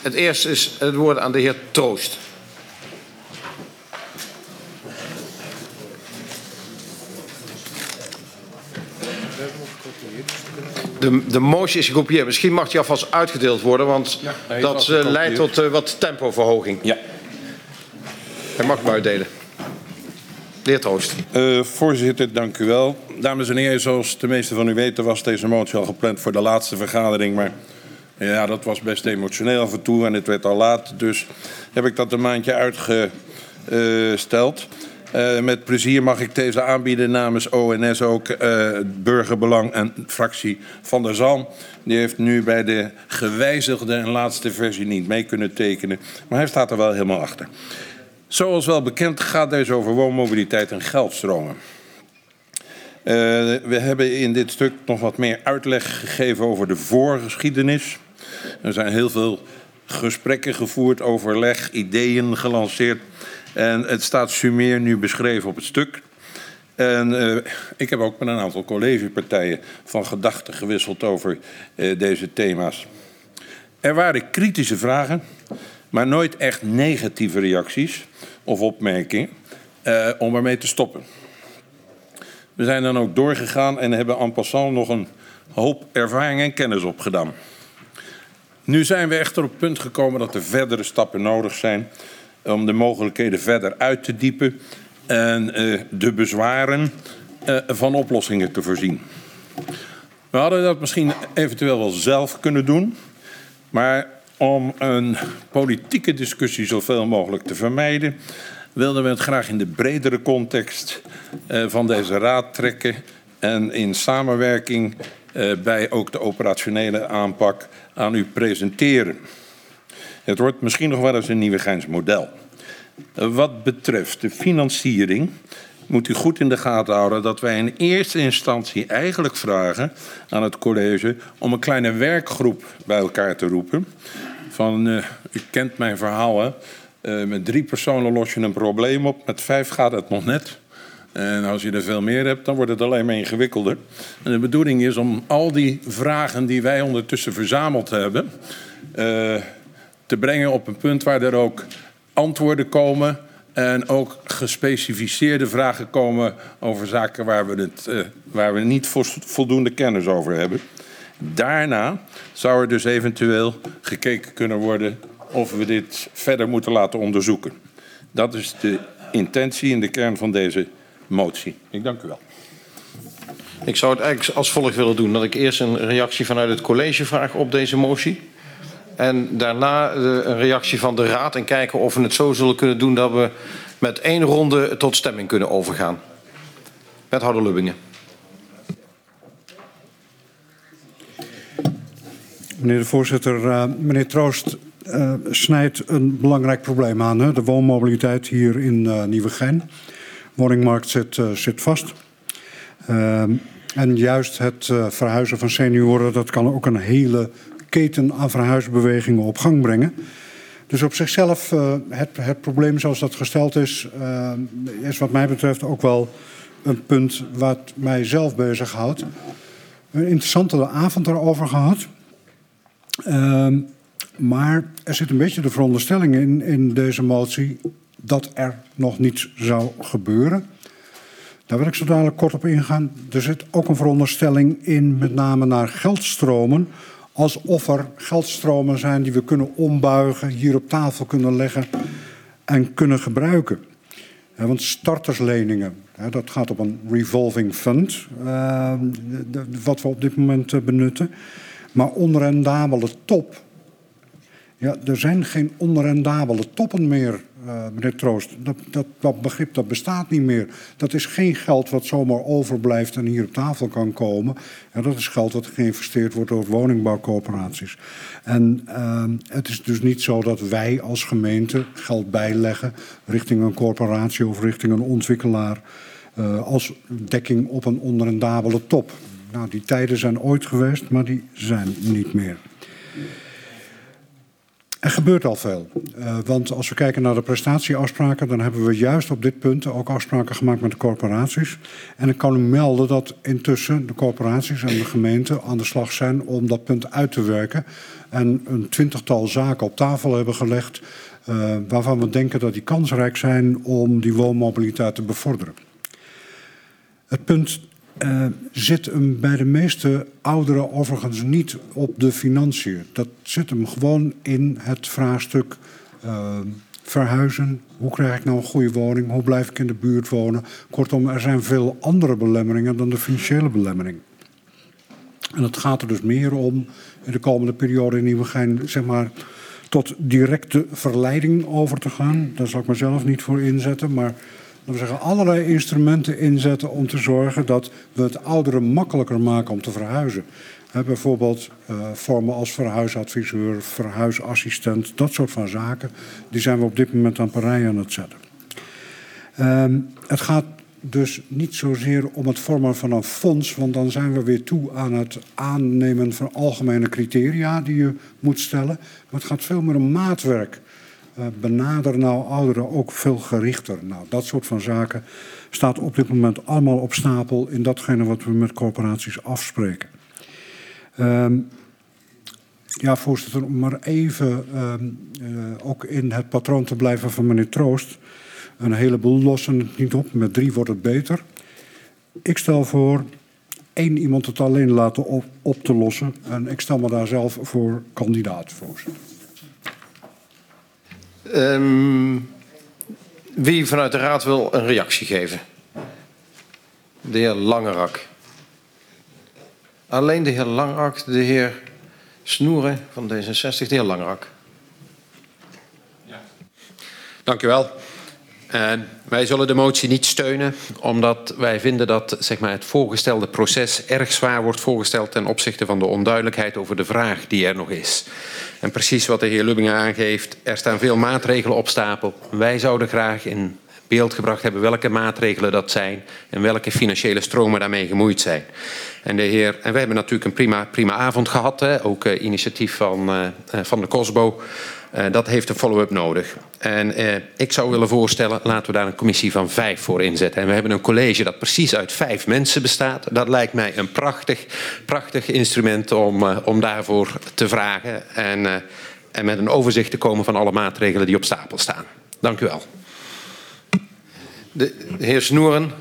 Het eerste is het woord aan de heer Troost. De motie is gekopieerd. Misschien mag die alvast uitgedeeld worden, want dat leidt tot wat tempoverhoging. Ja. Hij mag hem uitdelen. De heer Troost. Voorzitter, dank u wel. Dames en heren, zoals de meesten van u weten was deze motie al gepland voor de laatste vergadering. Maar ja, dat was best emotioneel af en toe en het werd al laat. Dus heb ik dat een maandje uitgesteld. Met plezier mag ik deze aanbieden namens ONS ook Burgerbelang en fractie Van der Zalm. Die heeft nu bij de gewijzigde en laatste versie niet mee kunnen tekenen. Maar hij staat er wel helemaal achter. Zoals wel bekend gaat deze over woonmobiliteit en geldstromen. We hebben in dit stuk nog wat meer uitleg gegeven over de voorgeschiedenis. Er zijn heel veel gesprekken gevoerd, overleg, ideeën gelanceerd. En het staat summair nu beschreven op het stuk. En ik heb ook met een aantal collegepartijen van gedachten gewisseld over deze thema's. Er waren kritische vragen, maar nooit echt negatieve reacties of opmerkingen om ermee te stoppen. We zijn dan ook doorgegaan en hebben en passant nog een hoop ervaring en kennis opgedaan. Nu zijn we echter op het punt gekomen dat er verdere stappen nodig zijn om de mogelijkheden verder uit te diepen en de bezwaren van oplossingen te voorzien. We hadden dat misschien eventueel wel zelf kunnen doen, maar om een politieke discussie zoveel mogelijk te vermijden, wilden we het graag in de bredere context van deze raad trekken en in samenwerking bij ook de operationele aanpak aan u presenteren. Het wordt misschien nog wel eens een Nieuwegeins model. Wat betreft de financiering moet u goed in de gaten houden dat wij in eerste instantie eigenlijk vragen aan het college om een kleine werkgroep bij elkaar te roepen. U kent mijn verhaal, hè? Met 3 personen los je een probleem op, met 5 gaat het nog net. En als je er veel meer hebt, dan wordt het alleen maar ingewikkelder. En de bedoeling is om al die vragen die wij ondertussen verzameld hebben te brengen op een punt waar er ook antwoorden komen en ook gespecificeerde vragen komen over zaken waar we niet voldoende kennis over hebben. Daarna zou er dus eventueel gekeken kunnen worden of we dit verder moeten laten onderzoeken. Dat is de intentie in de kern van deze motie. Ik dank u wel. Ik zou het eigenlijk als volgt willen doen. Dat ik eerst een reactie vanuit het college vraag op deze motie. En daarna een reactie van de raad en kijken of we het zo zullen kunnen doen dat we met 1 ronde tot stemming kunnen overgaan. Wethouder Lubbingen. Meneer de voorzitter, meneer Troost snijdt een belangrijk probleem aan. Hè? De woonmobiliteit hier in Nieuwegein. De woningmarkt zit vast. En juist het verhuizen van senioren, dat kan ook een hele keten aan verhuisbewegingen op gang brengen. Dus op zichzelf, het probleem zoals dat gesteld is wat mij betreft ook wel een punt wat mij zelf bezighoudt. Een interessante avond erover gehad. Maar er zit een beetje de veronderstelling in deze motie dat er nog niets zou gebeuren. Daar wil ik zo dadelijk kort op ingaan. Er zit ook een veronderstelling in, met name naar geldstromen. Alsof er geldstromen zijn die we kunnen ombuigen, hier op tafel kunnen leggen en kunnen gebruiken. Want startersleningen, dat gaat op een revolving fund, wat we op dit moment benutten. Maar onrendabele top. Ja, er zijn geen onrendabele toppen meer, meneer Troost. Dat begrip dat bestaat niet meer. Dat is geen geld wat zomaar overblijft en hier op tafel kan komen. Ja, dat is geld dat geïnvesteerd wordt door woningbouwcoöperaties. En het is dus niet zo dat wij als gemeente geld bijleggen richting een corporatie of richting een ontwikkelaar als dekking op een onrendabele top. Nou, die tijden zijn ooit geweest, maar die zijn niet meer. Er gebeurt al veel. Want als we kijken naar de prestatieafspraken, dan hebben we juist op dit punt ook afspraken gemaakt met de corporaties. En ik kan u melden dat intussen de corporaties en de gemeenten aan de slag zijn om dat punt uit te werken. En een 20-tal zaken op tafel hebben gelegd waarvan we denken dat die kansrijk zijn om die woonmobiliteit te bevorderen. Het punt zit hem bij de meeste ouderen overigens niet op de financiën. Dat zit hem gewoon in het vraagstuk verhuizen. Hoe krijg ik nou een goede woning? Hoe blijf ik in de buurt wonen? Kortom, er zijn veel andere belemmeringen dan de financiële belemmering. En het gaat er dus meer om in de komende periode in Nieuwegein, zeg maar, tot directe verleiding over te gaan. Daar zal ik mezelf niet voor inzetten, maar we zeggen allerlei instrumenten inzetten om te zorgen dat we het ouderen makkelijker maken om te verhuizen. Bijvoorbeeld vormen als verhuisadviseur, verhuisassistent, dat soort van zaken. Die zijn we op dit moment aan parij aan het zetten. Het gaat dus niet zozeer om het vormen van een fonds, want dan zijn we weer toe aan het aannemen van algemene criteria die je moet stellen. Maar het gaat veel meer om maatwerk. Benader nou ouderen ook veel gerichter. Nou, dat soort van zaken staat op dit moment allemaal op stapel in datgene wat we met corporaties afspreken. Ja, voorzitter, om maar even ook in het patroon te blijven van meneer Troost. Een heleboel lossen het niet op. Met 3 wordt het beter. Ik stel voor 1 iemand het alleen laten op te lossen. En ik stel me daar zelf voor kandidaat, voorzitter. Wie vanuit de Raad wil een reactie geven? De heer Langerak. Alleen de heer Langerak, de heer Snoeren van D66, de heer Langerak. Ja. Dank u wel. Wij zullen de motie niet steunen, omdat wij vinden dat zeg maar, het voorgestelde proces erg zwaar wordt voorgesteld ten opzichte van de onduidelijkheid over de vraag die er nog is. En precies wat de heer Lubbingen aangeeft, er staan veel maatregelen op stapel. Wij zouden graag in beeld gebracht hebben welke maatregelen dat zijn en welke financiële stromen daarmee gemoeid zijn. En we hebben natuurlijk een prima avond gehad, hè? Ook initiatief van de COSBO. Dat heeft een follow-up nodig. En ik zou willen voorstellen, laten we daar een commissie van 5 voor inzetten. En we hebben een college dat precies uit 5 mensen bestaat. Dat lijkt mij een prachtig instrument om daarvoor te vragen. En met een overzicht te komen van alle maatregelen die op stapel staan. Dank u wel. De heer Snoeren.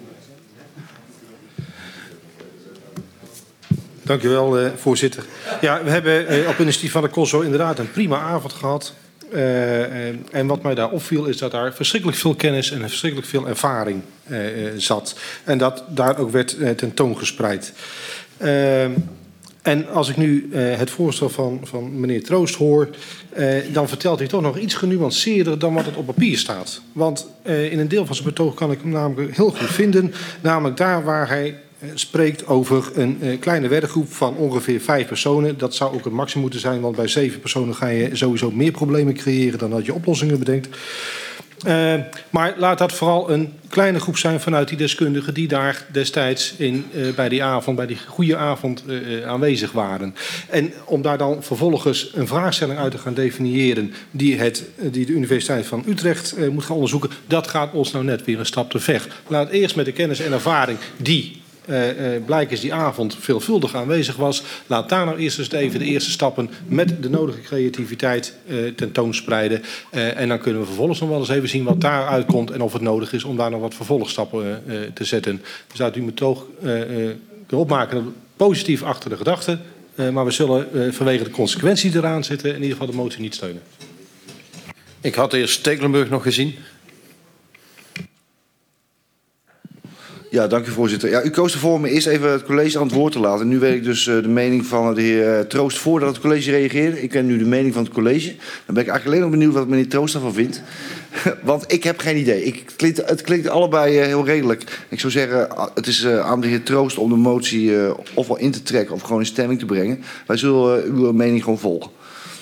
Dank u wel, voorzitter. Ja, we hebben op initiatief van de COSO inderdaad een prima avond gehad. En wat mij daar opviel is dat daar verschrikkelijk veel kennis en verschrikkelijk veel ervaring zat. En dat daar ook werd tentoongespreid. En als ik nu het voorstel van meneer Troost hoor, dan vertelt hij toch nog iets genuanceerder dan wat het op papier staat. Want in een deel van zijn betoog kan ik hem namelijk heel goed vinden. Namelijk daar waar hij spreekt over een kleine werkgroep van ongeveer 5 personen. Dat zou ook het maximum moeten zijn, want bij 7 personen ga je sowieso meer problemen creëren dan dat je oplossingen bedenkt. Maar laat dat vooral een kleine groep zijn vanuit die deskundigen die daar destijds bij die goede avond aanwezig waren. En om daar dan vervolgens een vraagstelling uit te gaan definiëren die de Universiteit van Utrecht moet gaan onderzoeken, dat gaat ons nou net weer een stap te ver. Laat eerst met de kennis en ervaring die blijkens die avond veelvuldig aanwezig was. Laat daar nou eerst eens even de eerste stappen met de nodige creativiteit tentoonspreiden. En dan kunnen we vervolgens nog wel eens even zien wat daaruit komt en of het nodig is om daar nog wat vervolgstappen te zetten. Dus uit uw betoog kunnen opmaken positief achter de gedachte. Maar we zullen vanwege de consequentie eraan zitten in ieder geval de motie niet steunen. Ik had eerst Stekelenburg nog gezien. Ja, dank u voorzitter. Ja, u koos ervoor om eerst even het college aan het woord te laten. En nu weet ik dus de mening van de heer Troost voordat het college reageerde. Ik ken nu de mening van het college. Dan ben ik eigenlijk alleen nog benieuwd wat meneer Troost daarvan vindt. Want ik heb geen idee. Het klinkt allebei heel redelijk. Ik zou zeggen, het is aan de heer Troost om de motie ofwel in te trekken of gewoon in stemming te brengen. Wij zullen uw mening gewoon volgen.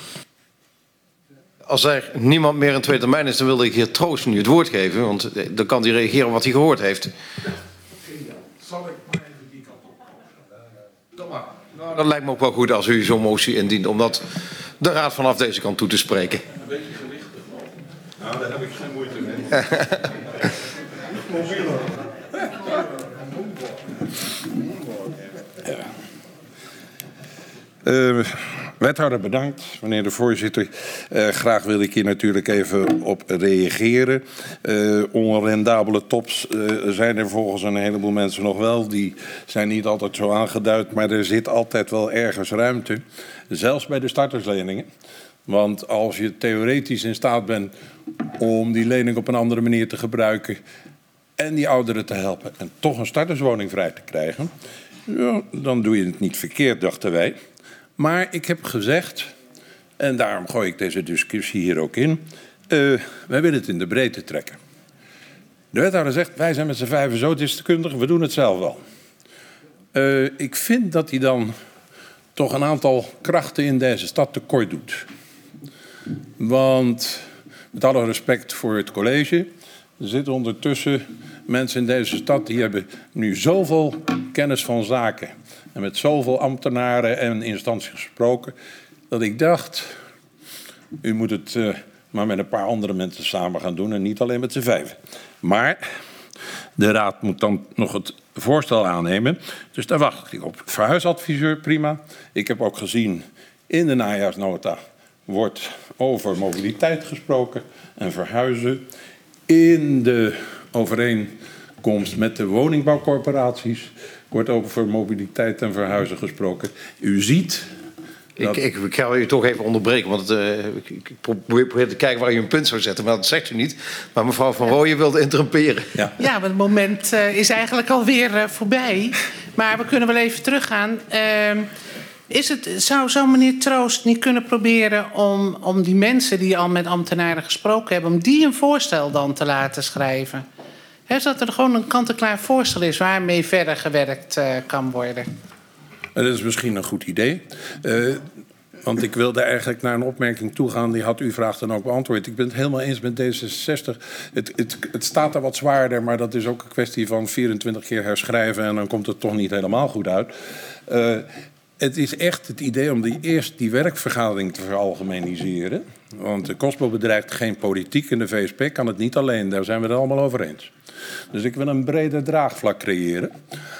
Als er niemand meer in tweede termijn is, dan wilde ik heer Troost nu het woord geven. Want dan kan hij reageren op wat hij gehoord heeft. Zal ik maar even die kant op? Kom maar. Nou, dat lijkt me ook wel goed als u zo'n motie indient, omdat de raad vanaf deze kant toe te spreken. Een beetje gewichtig. Nou, daar heb ik geen moeite mee. Wethouder, bedankt. Meneer de voorzitter, graag wil ik hier natuurlijk even op reageren. Onrendabele tops zijn er volgens een heleboel mensen nog wel. Die zijn niet altijd zo aangeduid, maar er zit altijd wel ergens ruimte. Zelfs bij de startersleningen. Want als je theoretisch in staat bent om die lening op een andere manier te gebruiken en die ouderen te helpen en toch een starterswoning vrij te krijgen, ja, dan doe je het niet verkeerd, dachten wij. Maar ik heb gezegd, en daarom gooi ik deze discussie hier ook in, wij willen het in de breedte trekken. De wethouder zegt, wij zijn met z'n vijven zo deskundig, we doen het zelf wel. Ik vind dat hij dan toch een aantal krachten in deze stad tekort doet. Want, met alle respect voor het college, er zitten ondertussen mensen in deze stad die hebben nu zoveel kennis van zaken en met zoveel ambtenaren en instanties gesproken, dat ik dacht, u moet het maar met een paar andere mensen samen gaan doen en niet alleen met z'n vijven. Maar de raad moet dan nog het voorstel aannemen, dus daar wacht ik op. Verhuisadviseur, prima. Ik heb ook gezien, in de najaarsnota wordt over mobiliteit gesproken en verhuizen. In de overeenkomst met de woningbouwcorporaties wordt over mobiliteit en verhuizen gesproken. U ziet... Ik ga u toch even onderbreken, want ik probeer te kijken waar u een punt zou zetten, maar dat zegt u niet. Maar mevrouw Van Rooyen wilde interrumperen. Ja, maar het moment is eigenlijk alweer voorbij. Maar we kunnen wel even teruggaan. Zou meneer Troost niet kunnen proberen om die mensen die al met ambtenaren gesproken hebben, om die een voorstel dan te laten schrijven? Zodat er gewoon een kant-en-klaar voorstel is waarmee verder gewerkt kan worden. Dat is misschien een goed idee. Want ik wilde eigenlijk naar een opmerking toe gaan. Die had uw vraag dan ook beantwoord. Ik ben het helemaal eens met D66. Het staat er wat zwaarder, maar dat is ook een kwestie van 24 keer herschrijven en dan komt het toch niet helemaal goed uit. Het is echt het idee om eerst die werkvergadering te veralgemeniseren. Want de KOSPO bedrijft geen politiek en de VSP kan het niet alleen. Daar zijn we het allemaal over eens. Dus ik wil een breder draagvlak creëren.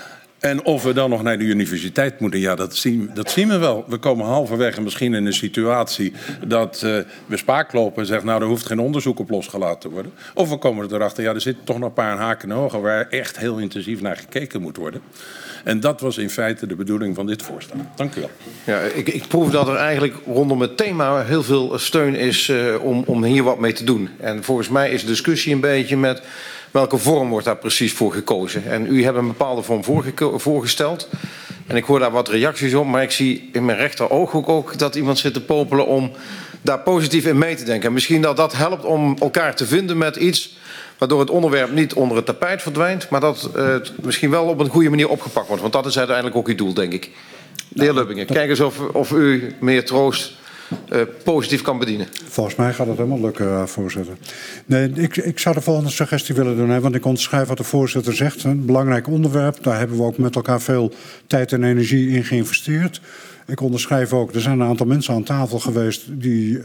En of we dan nog naar de universiteit moeten, ja, dat zien we wel. We komen halverwege misschien in een situatie dat we spaak lopen en zeggen, nou, er hoeft geen onderzoek op losgelaten te worden. Of we komen erachter, ja, er zitten toch nog een paar haken en ogen waar echt heel intensief naar gekeken moet worden. En dat was in feite de bedoeling van dit voorstel. Dank u wel. Ja, ik proef dat er eigenlijk rondom het thema heel veel steun is om hier wat mee te doen. En volgens mij is de discussie een beetje met welke vorm wordt daar precies voor gekozen. En u hebt een bepaalde vorm voorgesteld. En ik hoor daar wat reacties op, maar ik zie in mijn rechteroog ook dat iemand zit te popelen om daar positief in mee te denken. En misschien dat helpt om elkaar te vinden met iets waardoor het onderwerp niet onder het tapijt verdwijnt, maar dat het misschien wel op een goede manier opgepakt wordt. Want dat is uiteindelijk ook uw doel, denk ik. De heer Lubbingen, kijk eens of u, meneer Troost, positief kan bedienen. Volgens mij gaat het helemaal lukken, voorzitter. Nee, ik zou de volgende suggestie willen doen. Want ik onderschrijf wat de voorzitter zegt. Een belangrijk onderwerp. Daar hebben we ook met elkaar veel tijd en energie in geïnvesteerd. Ik onderschrijf ook, er zijn een aantal mensen aan tafel geweest die,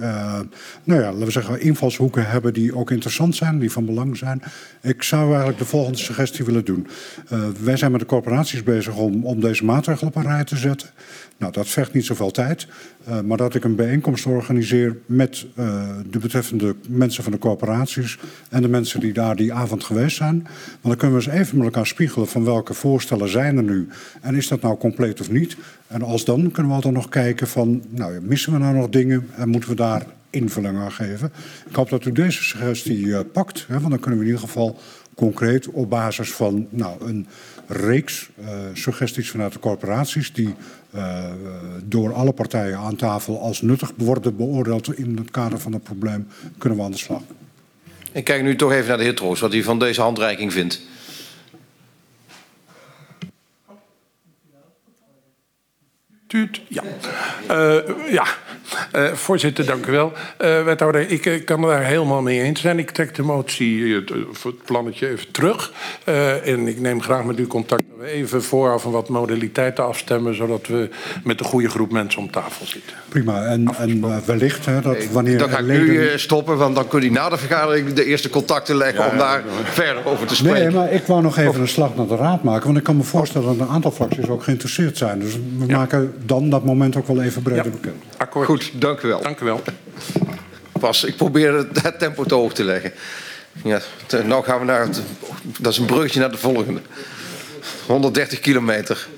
laten we zeggen, invalshoeken hebben die ook interessant zijn, die van belang zijn. Ik zou eigenlijk de volgende suggestie willen doen. Wij zijn met de corporaties bezig om deze maatregelen op een rij te zetten. Nou, dat vergt niet zoveel tijd, maar dat ik een bijeenkomst organiseer met de betreffende mensen van de corporaties en de mensen die daar die avond geweest zijn. Want dan kunnen we eens even met elkaar spiegelen van welke voorstellen zijn er nu en is dat nou compleet of niet. En als dan kunnen we altijd nog kijken van, nou, missen we nou nog dingen en moeten we daar invulling aan geven. Ik hoop dat u deze suggestie pakt, want dan kunnen we in ieder geval concreet op basis van een reeks suggesties vanuit de corporaties die door alle partijen aan tafel als nuttig worden beoordeeld in het kader van het probleem, kunnen we aan de slag. Ik kijk nu toch even naar de heer Troost, wat hij van deze handreiking vindt. Ja. Voorzitter, dank u wel. Wethouder, ik kan het daar helemaal mee eens zijn. Ik trek de motie, het plannetje even terug. En ik neem graag met u contact dat we even vooraf wat modaliteiten afstemmen, zodat we met de goede groep mensen om tafel zitten. Prima. En wellicht dat wanneer Dan ga ik nu stoppen, want dan kun je na de vergadering de eerste contacten leggen om daar verder over te spreken. Nee, maar ik wou nog even een slag naar de raad maken. Want ik kan me voorstellen dat een aantal fracties ook geïnteresseerd zijn. Dus we maken dan dat moment ook wel even breder bekend. Akkoord. Goed, dank u wel. Dank u wel. Pas, ik probeer het tempo te hoog te leggen. Ja, nou gaan we naar dat is een bruggetje naar de volgende. 130 kilometer.